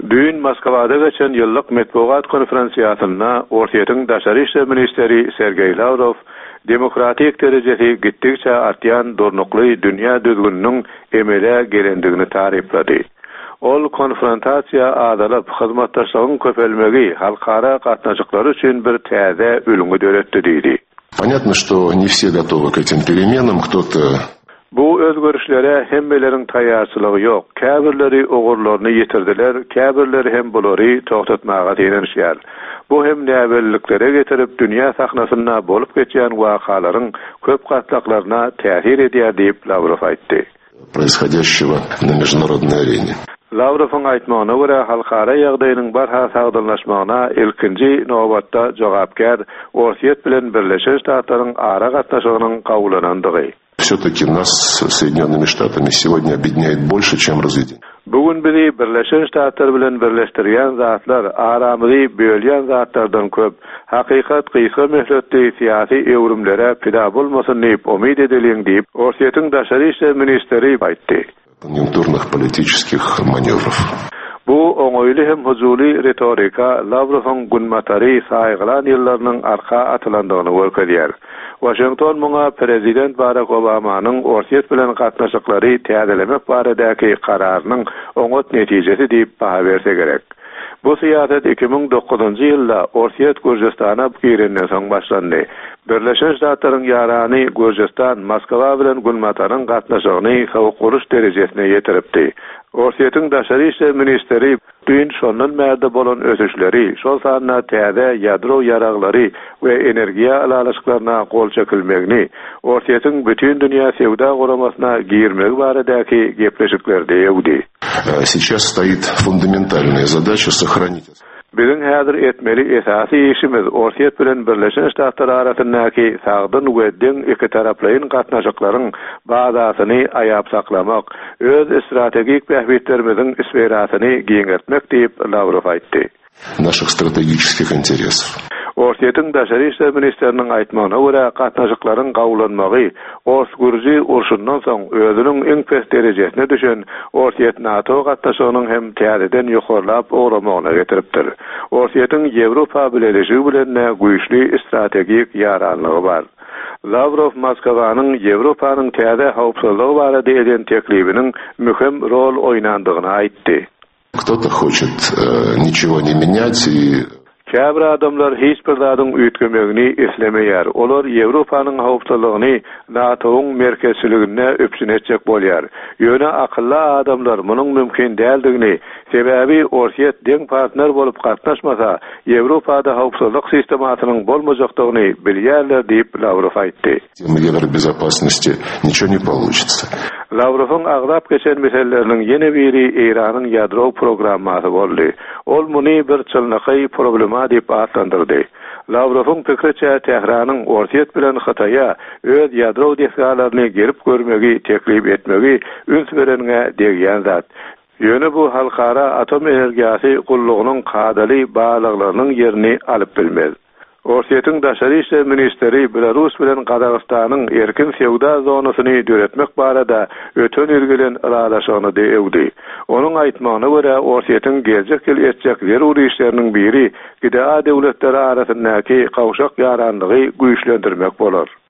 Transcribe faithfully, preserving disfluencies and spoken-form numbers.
Düün Moskvada geçen yıllık metbuat konferansiýasyna Ortaýatyň Daşary işler ministeri Sergey Lavrov demokratik derejesi gittikçe artýan dornukly dünýä düzgüniniň emele gelendigini tariflady. Ol konfrontasiýa adalyp hyzmatdaşlygyň köpelmegi halkara gatnaşyklary üçin bir täze ölüňi döretdi diýdi. Понятно, что не все готовы к этим переменам, кто-то Bu özgörüşlere hemmelerin taýýarçylygy ýok. Käbirleri ogurlaryny ýetirdiler, käbirleri hem bulary togtatmaga teýenişýär. Bu hem näwelliklere getirip dünýä sahnasyna bolup geçýän wakalaryň köp gatlaklaryna täsir edýär diýip Lavrov aýtdy. Происходящего на международной арене. Lavrov'un aýtmagyna görä halkara ýagdaýynyň barha sagdallaşmagyna ilkinji nowbatda jogapkär Ortaýat bilen Birleşen Ştatlaryň ara gatnaşygynyň gawulanandygy. Все-таки нас с Соединенными Штатами сегодня объединяет больше, чем разъединяет. Bugün bizi Birleşen Ştatlar bilen birleşdirýän zatlar aramyzy bölýän zatlardan köp. Hakykat gysga möhletli syýasy ewrimlere pida bolmasyn diýip umyd edeliň diýip Ortaýatyň Daşary işler ministeri aýtdy. Конъюнктурных политических маневров. Bu oňoýly hem huzuly retorika Lavrowyň günmatary saýgylan ýyllarynyň arka atylandygyny görkezýär. Washington muňa prezident Barack Obamanyň Ortaýat bilen gatnaşyklary täzelemek baradaky kararynyň oňat netijesi diýip baha berse gerek. Bu siýaset iki ming dokuzunçy ýylda Ortaýat Gürjistana girenden soň başlandy. Birleşen Ştatlaryň ýarany Gürjistan Moskwa bilen günmataryň gatnaşygyny howuk guruş derejesine ýetiripdi. Ortaýatyň Daşary işler ministeri düň şondan märde bolan ösüşleri, şol sanyna täze ýadro ýaraglary we energiýa alalyşyklaryna gol çekilmegini, Ortaýatyň bütün dünýä sewda guramasyna girmek baradaky gepleşiklerde ýewdi. Сейчас стоит фундаментальная задача сохранить. Bizim häzir etmeli esasy işimiz Ortaýat bilen Birleşen Ştatlar arasyndaky sagdyn we deň iki taraplaryň gatnaşyklaryň bazasyny aýap saklamak, öz strategik behbetlerimiziň isberasyny giňertmek diýip Lavrov aýtdy. Наших стратегических интересов. Ortaýatyň Daşary işler ministeriniň aýtmagyna görä gatnaşyklaryň gawulanmagy Ors-Gürji urşundan soň özüniň iň pes derejesine düşen Ortaýat NATO gatnaşygynyň hem täzeden ýokarlap oglamagyna getiripdir. Ortaýatyň Ýewropa bilen bilen güýçli strategik ýaranlygy bar. Lavrov Moskwanyň Ýewropanyň täze howpsuzlygy barada eden teklibiniň mühim rol oýnandygyny aýtdy. Кто-то хочет э, ничего не менять и Käbir adamlar hiç bir zadyň üýtgemegini islemeýär. Olar Ýewropanyň howpsuzlygyny NATO'ň merkezçiligine öpsünetjek bolýar. Ýöne akylly adamlar munyň mümkin däldigini, sebäbi Ortaýat deň partner bolup gatnaşmasa, Ýewropada howpsuzlyk sistematynyň bolmajakdygyny bilýärler diýip Lavrov aýtdy. Тема Евробезопасности ничего не получится. Lavrov'un aglap geçen meselelerining ýene biri Iranyň ýadro programmasy boldy. Ol muny bir çylnaky problema diýip atlandyrdy. Lavrov'un pikirçe Tehranyň Ortaýat bilen Hataýa öz ýadro dehgalaryny gerip görmegi, teklip etmegi üns berenge degýän zat. Ýöne bu halkara atom energiýasy gullugynyň kadaly baglaklarynyň ýerini alyp bilmez. Ortaýatyň Daşary işler ministeri Belarus bilen Gazagystanyň erkin sewda zonasyny döretmek barada ötön ýergelen aralaşygyny diýdi. Onuň aýtmagyna görä Ortaýatyň geljek ýyl etjek zeruri işleriniň biri gida döwletleri arasyndaky gawşak ýaranlygy güýçlendirmek bolar.